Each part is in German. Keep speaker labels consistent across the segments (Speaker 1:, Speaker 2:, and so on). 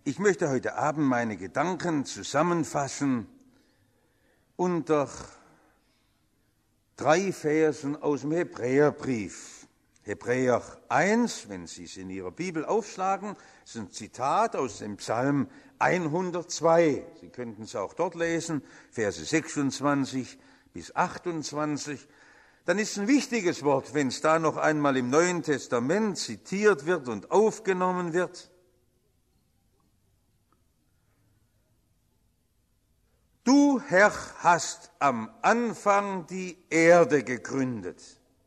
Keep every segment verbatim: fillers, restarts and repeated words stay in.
Speaker 1: Ich möchte heute Abend meine Gedanken zusammenfassen unter drei Versen aus dem Hebräerbrief. Hebräer eins, wenn Sie es in Ihrer Bibel aufschlagen, ist ein Zitat aus dem Psalm hundertzwei. Sie könnten es auch dort lesen, Verse sechsundzwanzig bis achtundzwanzig. Dann ist ein wichtiges Wort, wenn es da noch einmal im Neuen Testament zitiert wird und aufgenommen wird. Du, Herr, hast am Anfang die Erde gegründet,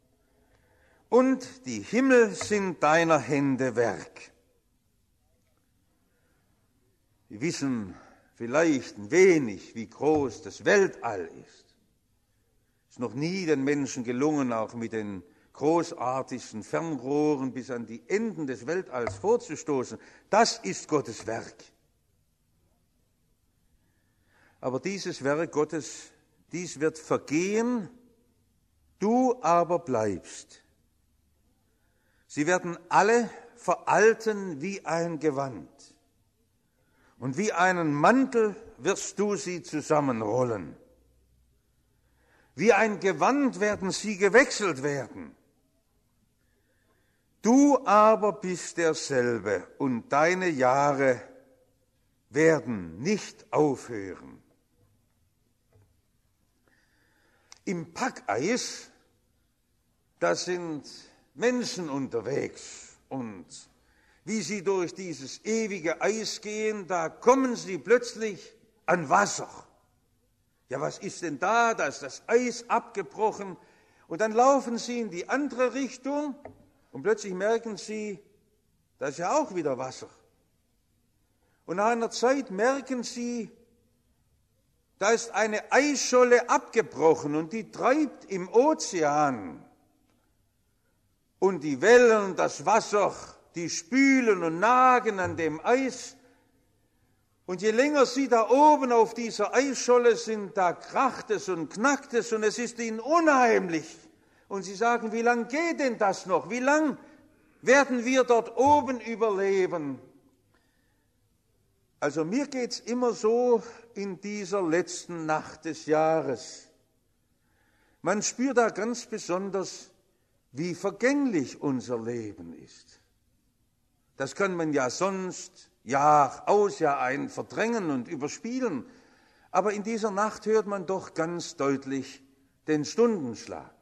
Speaker 1: und die Himmel sind deiner Hände Werk. Wir wissen vielleicht ein wenig, wie groß das Weltall ist. Es ist noch nie den Menschen gelungen, auch mit den großartigsten Fernrohren bis an die Enden des Weltalls vorzustoßen. Das ist Gottes Werk. Aber dieses Werk Gottes, dies wird vergehen, du aber bleibst. Sie werden alle veralten wie ein Gewand, und wie einen Mantel wirst du sie zusammenrollen. Wie ein Gewand werden sie gewechselt werden. Du aber bist derselbe, und deine Jahre werden nicht aufhören. Im Packeis, da sind Menschen unterwegs, und wie sie durch dieses ewige Eis gehen, da kommen sie plötzlich an Wasser. Ja, was ist denn da? Da ist das Eis abgebrochen, und dann laufen sie in die andere Richtung und plötzlich merken sie, da ist ja auch wieder Wasser. Und nach einer Zeit merken sie, da ist eine Eisscholle abgebrochen und die treibt im Ozean. Und die Wellen und das Wasser, die spülen und nagen an dem Eis. Und je länger sie da oben auf dieser Eisscholle sind, da kracht es und knackt es und es ist ihnen unheimlich. Und sie sagen, wie lang geht denn das noch? Wie lang werden wir dort oben überleben? Also mir geht's immer so in dieser letzten Nacht des Jahres. Man spürt da ganz besonders, wie vergänglich unser Leben ist. Das kann man ja sonst Jahr aus, Jahr ein verdrängen und überspielen. Aber in dieser Nacht hört man doch ganz deutlich den Stundenschlag.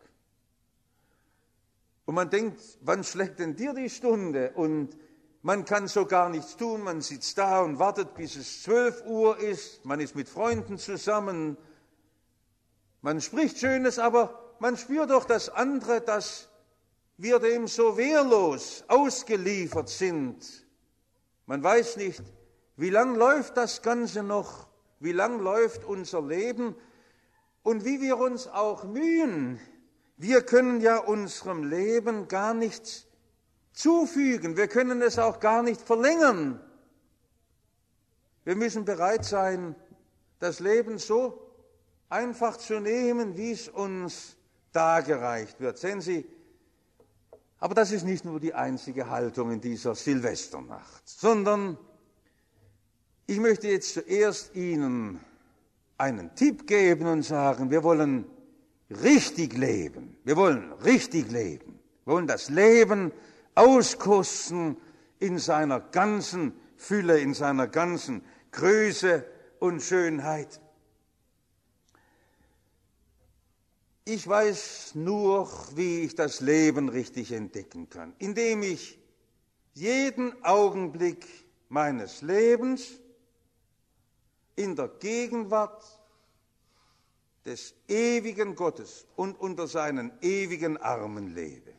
Speaker 1: Und man denkt, wann schlägt denn dir die Stunde? Und man kann so gar nichts tun, man sitzt da und wartet, bis es zwölf Uhr ist, man ist mit Freunden zusammen, man spricht Schönes, aber man spürt doch das andere, dass wir dem so wehrlos ausgeliefert sind. Man weiß nicht, wie lang läuft das Ganze noch, wie lang läuft unser Leben und wie wir uns auch mühen. Wir können ja unserem Leben gar nichts zufügen. Wir können es auch gar nicht verlängern. Wir müssen bereit sein, das Leben so einfach zu nehmen, wie es uns dargereicht wird. Sehen Sie, aber das ist nicht nur die einzige Haltung in dieser Silvesternacht, sondern ich möchte jetzt zuerst Ihnen einen Tipp geben und sagen, wir wollen richtig leben. Wir wollen richtig leben. Wir wollen das Leben auskosten in seiner ganzen Fülle, in seiner ganzen Größe und Schönheit. Ich weiß nur, wie ich das Leben richtig entdecken kann, indem ich jeden Augenblick meines Lebens in der Gegenwart des ewigen Gottes und unter seinen ewigen Armen lebe.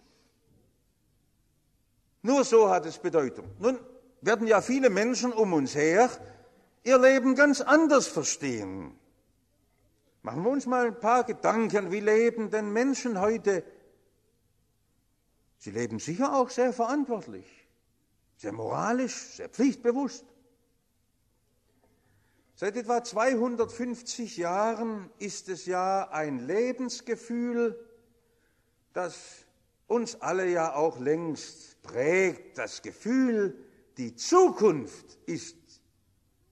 Speaker 1: Nur so hat es Bedeutung. Nun werden ja viele Menschen um uns her ihr Leben ganz anders verstehen. Machen wir uns mal ein paar Gedanken, wie leben denn Menschen heute? Sie leben sicher auch sehr verantwortlich, sehr moralisch, sehr pflichtbewusst. Seit etwa zweihundertfünfzig Jahren ist es ja ein Lebensgefühl, das uns alle ja auch längst prägt. Das Gefühl, die Zukunft ist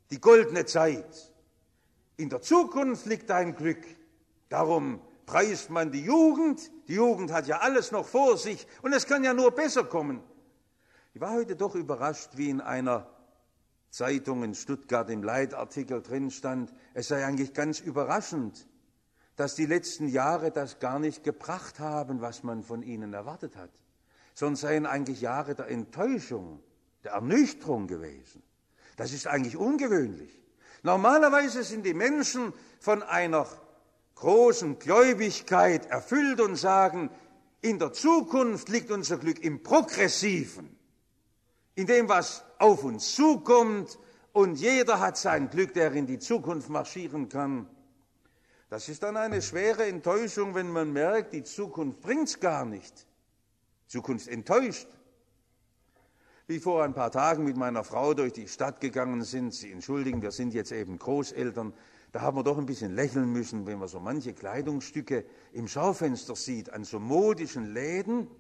Speaker 1: die goldene Zeit. In der Zukunft liegt dein Glück. Darum preist man die Jugend. Die Jugend hat ja alles noch vor sich und es kann ja nur besser kommen. Ich war heute doch überrascht, wie in einer Zeitung in Stuttgart im Leitartikel drin stand, es sei eigentlich ganz überraschend, dass die letzten Jahre das gar nicht gebracht haben, was man von ihnen erwartet hat, sondern seien eigentlich Jahre der Enttäuschung, der Ernüchterung gewesen. Das ist eigentlich ungewöhnlich. Normalerweise sind die Menschen von einer großen Gläubigkeit erfüllt und sagen, in der Zukunft liegt unser Glück im Progressiven, in dem, was auf uns zukommt, und jeder hat sein Glück, der in die Zukunft marschieren kann. Das ist dann eine schwere Enttäuschung, wenn man merkt, die Zukunft bringt's gar nicht. Die Zukunft enttäuscht. Wie vor ein paar Tagen mit meiner Frau durch die Stadt gegangen sind, Sie entschuldigen, wir sind jetzt eben Großeltern, da haben wir doch ein bisschen lächeln müssen, wenn man so manche Kleidungsstücke im Schaufenster sieht, an so modischen Läden.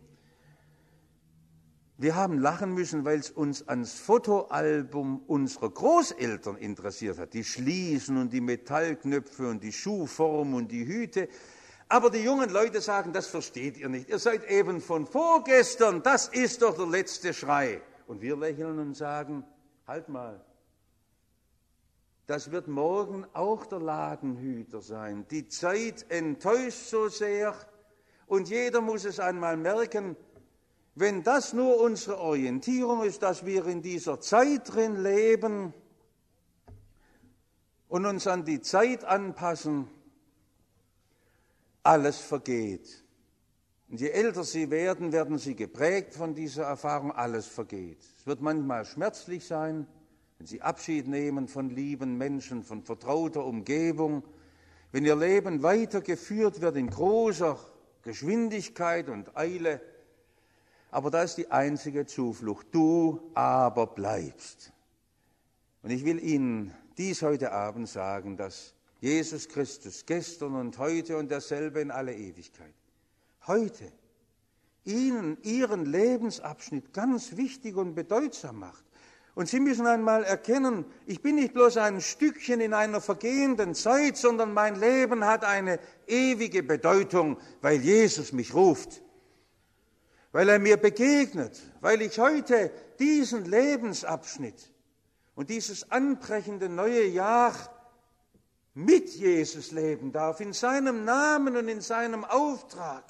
Speaker 1: Wir haben lachen müssen, weil es uns ans Fotoalbum unserer Großeltern interessiert hat. Die Schließen und die Metallknöpfe und die Schuhform und die Hüte. Aber die jungen Leute sagen, das versteht ihr nicht. Ihr seid eben von vorgestern, das ist doch der letzte Schrei. Und wir lächeln und sagen, halt mal, das wird morgen auch der Ladenhüter sein. Die Zeit enttäuscht so sehr und jeder muss es einmal merken, wenn das nur unsere Orientierung ist, dass wir in dieser Zeit drin leben und uns an die Zeit anpassen, alles vergeht. Und je älter Sie werden, werden Sie geprägt von dieser Erfahrung, alles vergeht. Es wird manchmal schmerzlich sein, wenn Sie Abschied nehmen von lieben Menschen, von vertrauter Umgebung, wenn Ihr Leben weitergeführt wird in großer Geschwindigkeit und Eile. Aber da ist die einzige Zuflucht, du aber bleibst. Und ich will Ihnen dies heute Abend sagen, dass Jesus Christus gestern und heute und derselbe in alle Ewigkeit, heute Ihnen Ihren Lebensabschnitt ganz wichtig und bedeutsam macht. Und Sie müssen einmal erkennen, ich bin nicht bloß ein Stückchen in einer vergehenden Zeit, sondern mein Leben hat eine ewige Bedeutung, weil Jesus mich ruft. Weil er mir begegnet, weil ich heute diesen Lebensabschnitt und dieses anbrechende neue Jahr mit Jesus leben darf, in seinem Namen und in seinem Auftrag.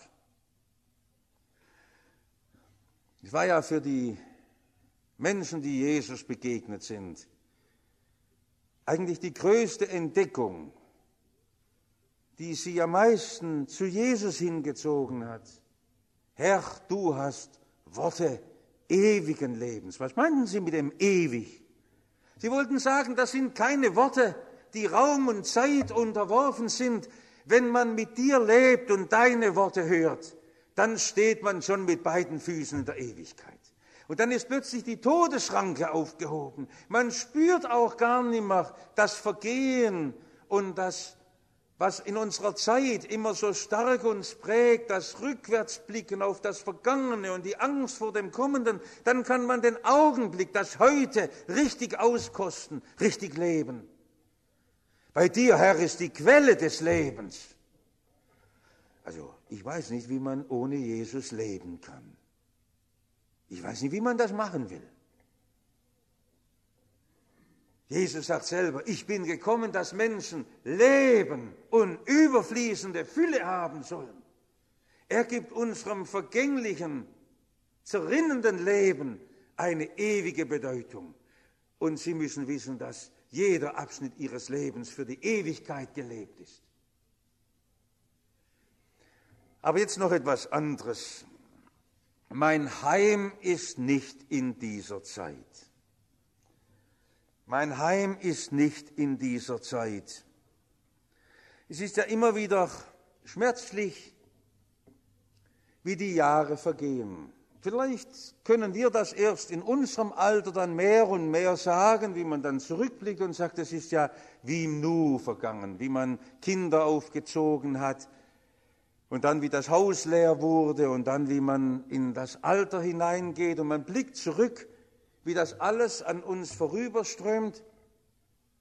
Speaker 1: Es war ja für die Menschen, die Jesus begegnet sind, eigentlich die größte Entdeckung, die sie am meisten zu Jesus hingezogen hat. Herr, du hast Worte ewigen Lebens. Was meinten Sie mit dem ewig? Sie wollten sagen, das sind keine Worte, die Raum und Zeit unterworfen sind. Wenn man mit dir lebt und deine Worte hört, dann steht man schon mit beiden Füßen in der Ewigkeit. Und dann ist plötzlich die Todesschranke aufgehoben. Man spürt auch gar nicht mehr das Vergehen und das, was in unserer Zeit immer so stark uns prägt, das Rückwärtsblicken auf das Vergangene und die Angst vor dem Kommenden. Dann kann man den Augenblick, das Heute, richtig auskosten, richtig leben. Bei dir, Herr, ist die Quelle des Lebens. Also, ich weiß nicht, wie man ohne Jesus leben kann. Ich weiß nicht, wie man das machen will. Jesus sagt selber, ich bin gekommen, dass Menschen leben und überfließende Fülle haben sollen. Er gibt unserem vergänglichen, zerrinnenden Leben eine ewige Bedeutung. Und Sie müssen wissen, dass jeder Abschnitt Ihres Lebens für die Ewigkeit gelebt ist. Aber jetzt noch etwas anderes. Mein Heim ist nicht in dieser Zeit. Mein Heim ist nicht in dieser Zeit. Es ist ja immer wieder schmerzlich, wie die Jahre vergehen. Vielleicht können wir das erst in unserem Alter dann mehr und mehr sagen, wie man dann zurückblickt und sagt, es ist ja wie im Nu vergangen, wie man Kinder aufgezogen hat und dann wie das Haus leer wurde und dann wie man in das Alter hineingeht und man blickt zurück, wie das alles an uns vorüberströmt.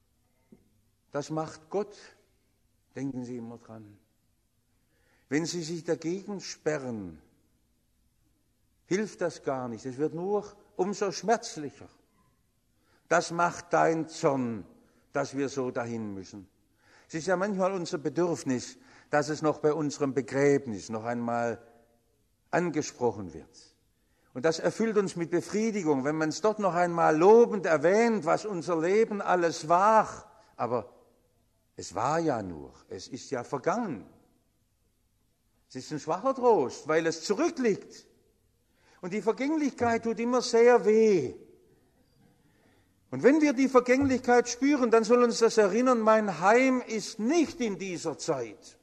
Speaker 1: das macht Gott. Denken Sie immer dran. Wenn Sie sich dagegen sperren, hilft das gar nicht. Es wird nur umso schmerzlicher. Das macht dein Zorn, dass wir so dahin müssen. Es ist ja manchmal unser Bedürfnis, dass es noch bei unserem Begräbnis noch einmal angesprochen wird. Und das erfüllt uns mit Befriedigung, wenn man es dort noch einmal lobend erwähnt, was unser Leben alles war. Aber es war ja nur, es ist ja vergangen. Es ist ein schwacher Trost, weil es zurückliegt. Und die Vergänglichkeit tut immer sehr weh. Und wenn wir die Vergänglichkeit spüren, dann soll uns das erinnern, mein Heim ist nicht in dieser Zeit.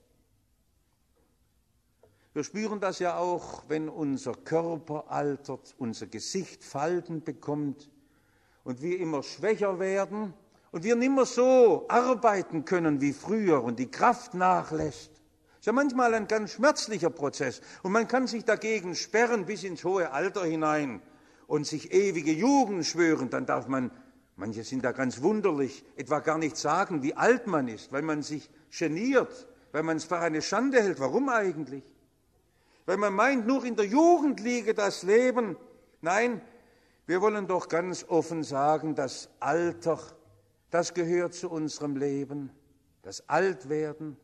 Speaker 1: Wir spüren das ja auch, wenn unser Körper altert, unser Gesicht Falten bekommt und wir immer schwächer werden und wir nicht mehr so arbeiten können wie früher und die Kraft nachlässt. Das ist ja manchmal ein ganz schmerzlicher Prozess und man kann sich dagegen sperren bis ins hohe Alter hinein und sich ewige Jugend schwören. Dann darf man, manche sind da ganz wunderlich, etwa gar nicht sagen, wie alt man ist, weil man sich geniert, weil man es für eine Schande hält. Warum eigentlich? Weil man meint, nur in der Jugend liege das Leben. Nein, wir wollen doch ganz offen sagen, das Alter, das gehört zu unserem Leben, das Altwerden.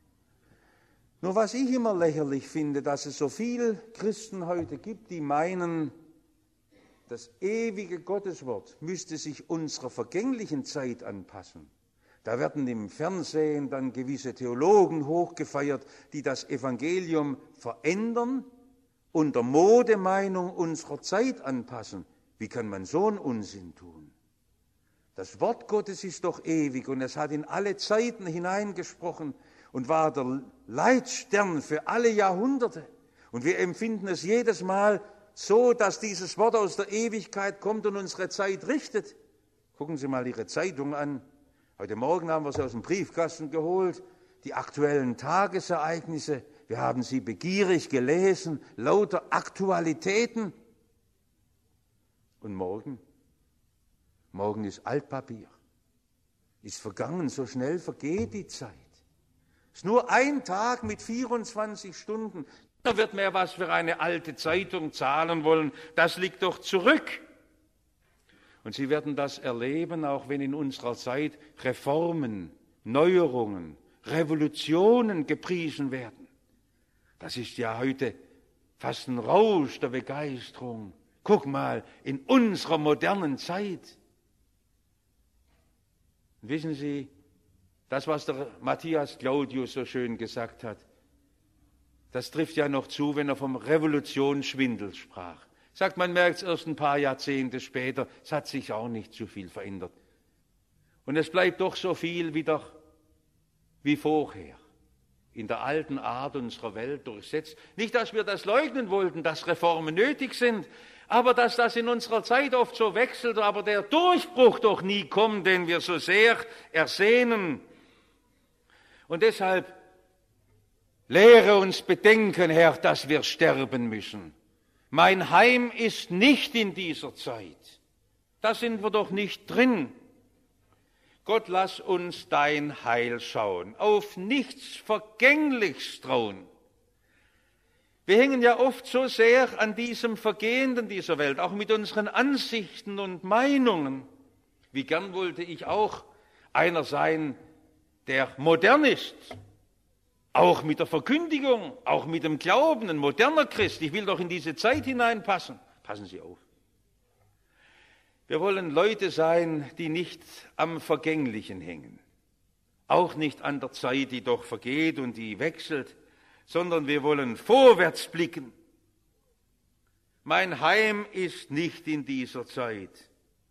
Speaker 1: Nur was ich immer lächerlich finde, dass es so viele Christen heute gibt, die meinen, das ewige Gotteswort müsste sich unserer vergänglichen Zeit anpassen. Da werden im Fernsehen dann gewisse Theologen hochgefeiert, die das Evangelium verändern und der Modemeinung unserer Zeit anpassen. Wie kann man so einen Unsinn tun? Das Wort Gottes ist doch ewig und es hat in alle Zeiten hineingesprochen und war der Leitstern für alle Jahrhunderte. Und wir empfinden es jedes Mal so, dass dieses Wort aus der Ewigkeit kommt und unsere Zeit richtet. Gucken Sie mal Ihre Zeitung an. Heute Morgen haben wir sie aus dem Briefkasten geholt, die aktuellen Tagesereignisse. Wir haben sie begierig gelesen, lauter Aktualitäten. Und morgen? Morgen ist Altpapier. Ist vergangen, so schnell vergeht die Zeit. Es ist nur ein Tag mit vierundzwanzig Stunden. Da wird mehr was für eine alte Zeitung zahlen wollen. Das liegt doch zurück. Und Sie werden das erleben, auch wenn in unserer Zeit Reformen, Neuerungen, Revolutionen gepriesen werden. Das ist ja heute fast ein Rausch der Begeisterung. Guck mal, in unserer modernen Zeit. Und wissen Sie, das, was der Matthias Claudius so schön gesagt hat, das trifft ja noch zu, wenn er vom Revolutionsschwindel sprach. Sagt, man merkt es erst ein paar Jahrzehnte später, es hat sich auch nicht so viel verändert. Und es bleibt doch so viel wieder wie vorher, in der alten Art unserer Welt durchsetzt. Nicht, dass wir das leugnen wollten, dass Reformen nötig sind, aber dass das in unserer Zeit oft so wechselt, aber der Durchbruch doch nie kommt, den wir so sehr ersehnen. Und deshalb lehre uns bedenken, Herr, dass wir sterben müssen. Mein Heim ist nicht in dieser Zeit. Da sind wir doch nicht drin. Gott, lass uns dein Heil schauen, auf nichts Vergängliches trauen. Wir hängen ja oft so sehr an diesem Vergehenden dieser Welt, auch mit unseren Ansichten und Meinungen. Wie gern wollte ich auch einer sein, der modern ist. Auch mit der Verkündigung, auch mit dem Glauben, ein moderner Christ. Ich will doch in diese Zeit hineinpassen. Passen Sie auf. Wir wollen Leute sein, die nicht am Vergänglichen hängen. Auch nicht an der Zeit, die doch vergeht und die wechselt, sondern wir wollen vorwärts blicken. Mein Heim ist nicht in dieser Zeit.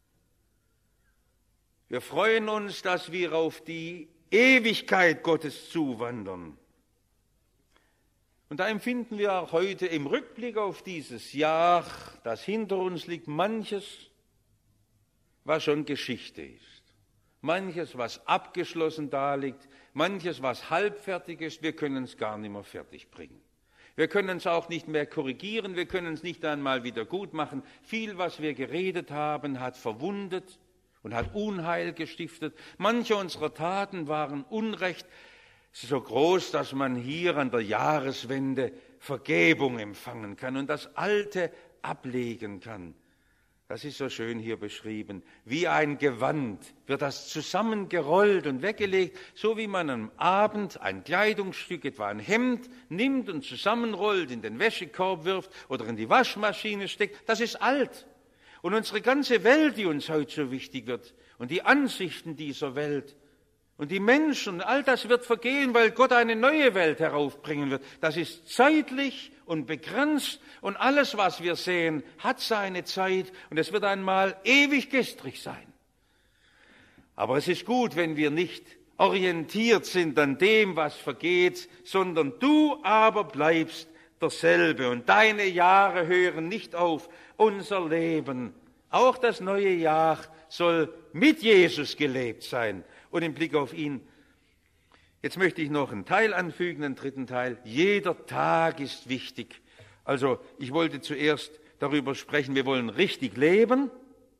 Speaker 1: Wir freuen uns, dass wir auf die Ewigkeit Gottes zuwandern. Und da empfinden wir auch heute im Rückblick auf dieses Jahr, das hinter uns liegt, manches, was schon Geschichte ist. Manches, was abgeschlossen daliegt, manches, was halbfertig ist, wir können es gar nicht mehr fertig bringen. Wir können es auch nicht mehr korrigieren, wir können es nicht einmal wieder gut machen. Viel, was wir geredet haben, hat verwundet und hat Unheil gestiftet. Manche unserer Taten waren Unrecht so groß, dass man hier an der Jahreswende Vergebung empfangen kann und das Alte ablegen kann. Das ist so schön hier beschrieben. Wie ein Gewand wird das zusammengerollt und weggelegt, so wie man am Abend ein Kleidungsstück, etwa ein Hemd, nimmt und zusammenrollt, in den Wäschekorb wirft oder in die Waschmaschine steckt. Das ist alt. Und unsere ganze Welt, die uns heute so wichtig wird, und die Ansichten dieser Welt und die Menschen, all das wird vergehen, weil Gott eine neue Welt heraufbringen wird. Das ist zeitlich und begrenzt und alles, was wir sehen, hat seine Zeit und es wird einmal ewig gestrig sein. Aber es ist gut, wenn wir nicht orientiert sind an dem, was vergeht, sondern du aber bleibst derselbe und deine Jahre hören nicht auf. Unser Leben, auch das neue Jahr, soll mit Jesus gelebt sein und im Blick auf ihn. Jetzt möchte ich noch einen Teil anfügen, einen dritten Teil. Jeder Tag ist wichtig. Also ich wollte zuerst darüber sprechen, wir wollen richtig leben.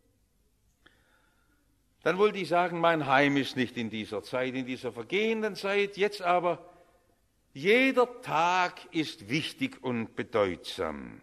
Speaker 1: Dann wollte ich sagen, mein Heim ist nicht in dieser Zeit, in dieser vergehenden Zeit. Jetzt aber, jeder Tag ist wichtig und bedeutsam.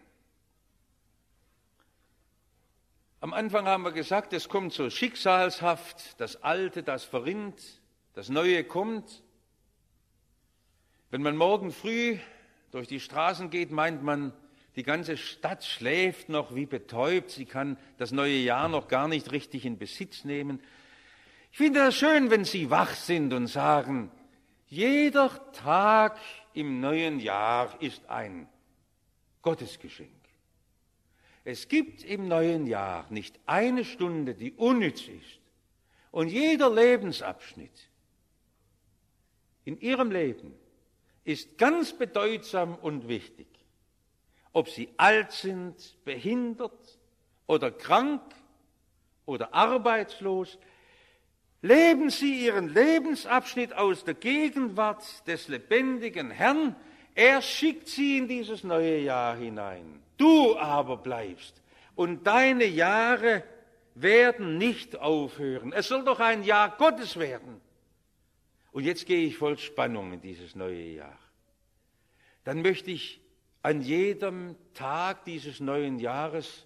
Speaker 1: Am Anfang haben wir gesagt, es kommt so schicksalshaft, das Alte, das verrinnt, das Neue kommt. Wenn man morgen früh durch die Straßen geht, meint man, die ganze Stadt schläft noch wie betäubt, sie kann das neue Jahr noch gar nicht richtig in Besitz nehmen. Ich finde das schön, wenn Sie wach sind und sagen, jeder Tag im neuen Jahr ist ein Gottesgeschenk. Es gibt im neuen Jahr nicht eine Stunde, die unnütz ist. Und jeder Lebensabschnitt in Ihrem Leben ist ganz bedeutsam und wichtig. Ob Sie alt sind, behindert oder krank oder arbeitslos, leben Sie Ihren Lebensabschnitt aus der Gegenwart des lebendigen Herrn. Er schickt Sie in dieses neue Jahr hinein. Du aber bleibst und deine Jahre werden nicht aufhören. Es soll doch ein Jahr Gottes werden. Und jetzt gehe ich voll Spannung in dieses neue Jahr. Dann möchte ich an jedem Tag dieses neuen Jahres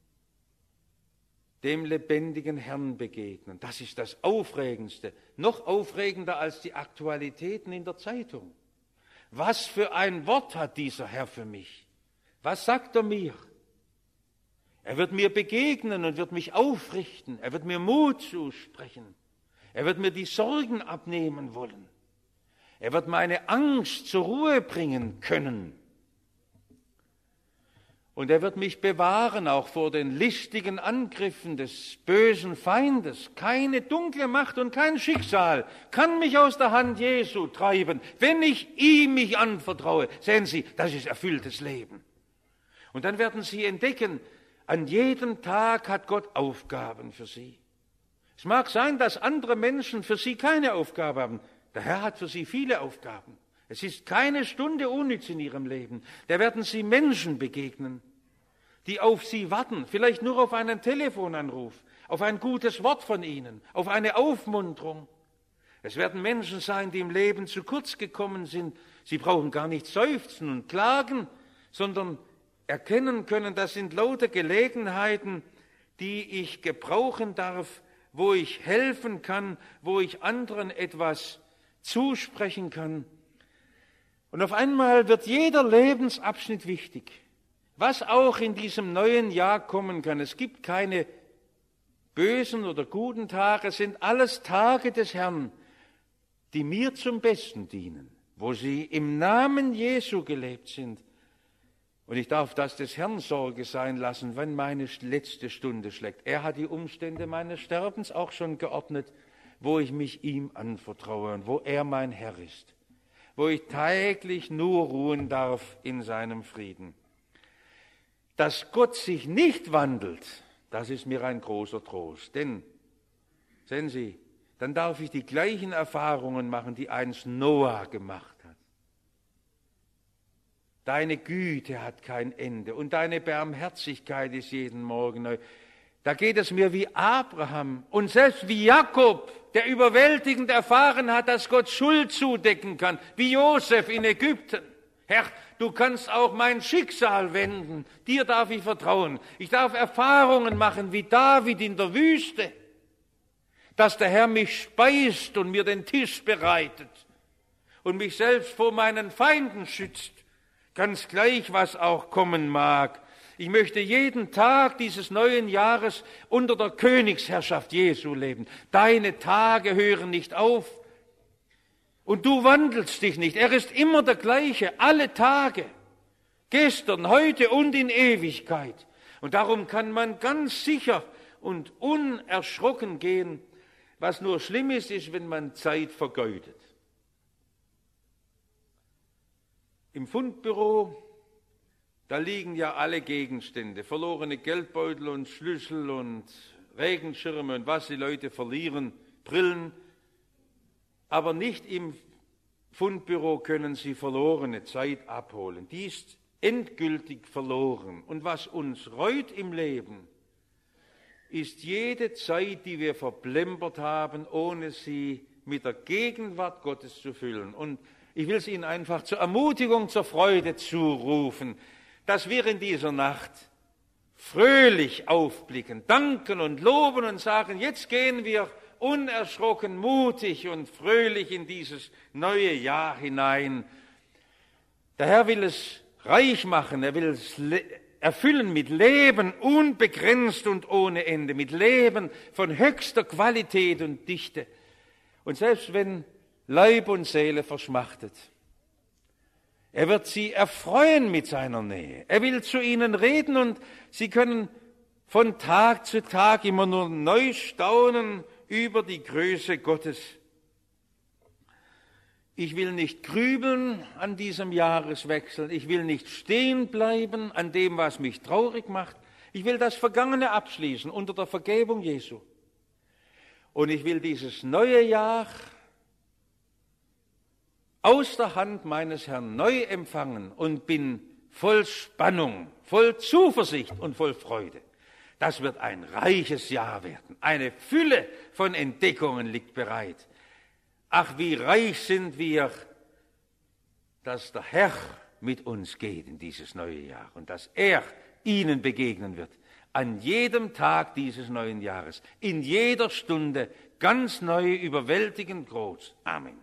Speaker 1: dem lebendigen Herrn begegnen. Das ist das Aufregendste, noch aufregender als die Aktualitäten in der Zeitung. Was für ein Wort hat dieser Herr für mich? Was sagt er mir? Er wird mir begegnen und wird mich aufrichten. Er wird mir Mut zusprechen. Er wird mir die Sorgen abnehmen wollen. Er wird meine Angst zur Ruhe bringen können. Und er wird mich bewahren, auch vor den listigen Angriffen des bösen Feindes. Keine dunkle Macht und kein Schicksal kann mich aus der Hand Jesu treiben, wenn ich ihm mich anvertraue. Sehen Sie, das ist erfülltes Leben. Und dann werden Sie entdecken, an jedem Tag hat Gott Aufgaben für Sie. Es mag sein, dass andere Menschen für Sie keine Aufgabe haben. Der Herr hat für Sie viele Aufgaben. Es ist keine Stunde unnütz in Ihrem Leben. Da werden Sie Menschen begegnen, die auf Sie warten, vielleicht nur auf einen Telefonanruf, auf ein gutes Wort von Ihnen, auf eine Aufmunterung. Es werden Menschen sein, die im Leben zu kurz gekommen sind. Sie brauchen gar nicht seufzen und klagen, sondern erkennen können, das sind lauter Gelegenheiten, die ich gebrauchen darf, wo ich helfen kann, wo ich anderen etwas zusprechen kann. Und auf einmal wird jeder Lebensabschnitt wichtig, was auch in diesem neuen Jahr kommen kann. Es gibt keine bösen oder guten Tage, es sind alles Tage des Herrn, die mir zum Besten dienen, wo sie im Namen Jesu gelebt sind. Und ich darf das des Herrn Sorge sein lassen, wenn meine letzte Stunde schlägt. Er hat die Umstände meines Sterbens auch schon geordnet, wo ich mich ihm anvertraue und wo er mein Herr ist, wo ich täglich nur ruhen darf in seinem Frieden. Dass Gott sich nicht wandelt, das ist mir ein großer Trost. Denn, sehen Sie, dann darf ich die gleichen Erfahrungen machen, die einst Noah gemacht hat. Deine Güte hat kein Ende und deine Barmherzigkeit ist jeden Morgen neu. Da geht es mir wie Abraham und selbst wie Jakob, der überwältigend erfahren hat, dass Gott Schuld zudecken kann, wie Josef in Ägypten. Herr, du kannst auch mein Schicksal wenden, dir darf ich vertrauen. Ich darf Erfahrungen machen wie David in der Wüste, dass der Herr mich speist und mir den Tisch bereitet und mich selbst vor meinen Feinden schützt, ganz gleich, was auch kommen mag. Ich möchte jeden Tag dieses neuen Jahres unter der Königsherrschaft Jesu leben. Deine Tage hören nicht auf und du wandelst dich nicht. Er ist immer der gleiche, alle Tage, gestern, heute und in Ewigkeit. Und darum kann man ganz sicher und unerschrocken gehen. Was nur schlimm ist, ist, wenn man Zeit vergeudet. Im Fundbüro, da liegen ja alle Gegenstände, verlorene Geldbeutel und Schlüssel und Regenschirme und was die Leute verlieren, Brillen. Aber nicht im Fundbüro können sie verlorene Zeit abholen. Die ist endgültig verloren. Und was uns reut im Leben, ist jede Zeit, die wir verplempert haben, ohne sie mit der Gegenwart Gottes zu füllen. Und ich will es Ihnen einfach zur Ermutigung, zur Freude zurufen, dass wir in dieser Nacht fröhlich aufblicken, danken und loben und sagen, jetzt gehen wir unerschrocken, mutig und fröhlich in dieses neue Jahr hinein. Der Herr will es reich machen, er will es erfüllen mit Leben, unbegrenzt und ohne Ende, mit Leben von höchster Qualität und Dichte. Und selbst wenn Leib und Seele verschmachtet, er wird sie erfreuen mit seiner Nähe. Er will zu ihnen reden und sie können von Tag zu Tag immer nur neu staunen über die Größe Gottes. Ich will nicht grübeln an diesem Jahreswechsel. Ich will nicht stehen bleiben an dem, was mich traurig macht. Ich will das Vergangene abschließen unter der Vergebung Jesu. Und ich will dieses neue Jahr aus der Hand meines Herrn neu empfangen und bin voll Spannung, voll Zuversicht und voll Freude. Das wird ein reiches Jahr werden. Eine Fülle von Entdeckungen liegt bereit. Ach, wie reich sind wir, dass der Herr mit uns geht in dieses neue Jahr und dass er ihnen begegnen wird. An jedem Tag dieses neuen Jahres, in jeder Stunde, ganz neu, überwältigend groß. Amen.